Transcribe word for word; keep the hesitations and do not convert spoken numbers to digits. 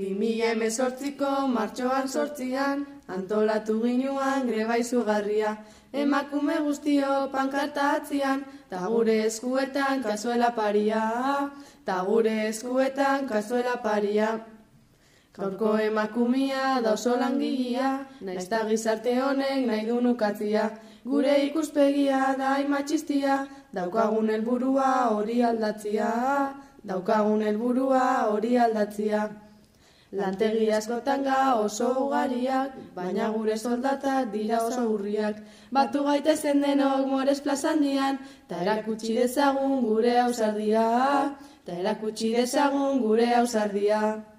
bi mila hemezortziko martxoan sortzian, antolatu ginuan greba izugarria. Emakume guztio pankarta atzian, ta gure eskuetan kazuela paria, ta gure eskuetan kazuela paria. Gaurko emakumia da oso langilea, naiz ta gizarte honek nahi du nukatzia. Gure ikuspegia da matxistia, daukagun helburua hori aldatzia, daukagun helburua hori aldatzia. Lantegi askotan ga oso ugariak, baina gure soldatak dira oso urriak. Batu gaitezen denok Mores plazandian, ta erakutsi dezagun gure ausardia, ta erakutsi dezagun gure ausardia.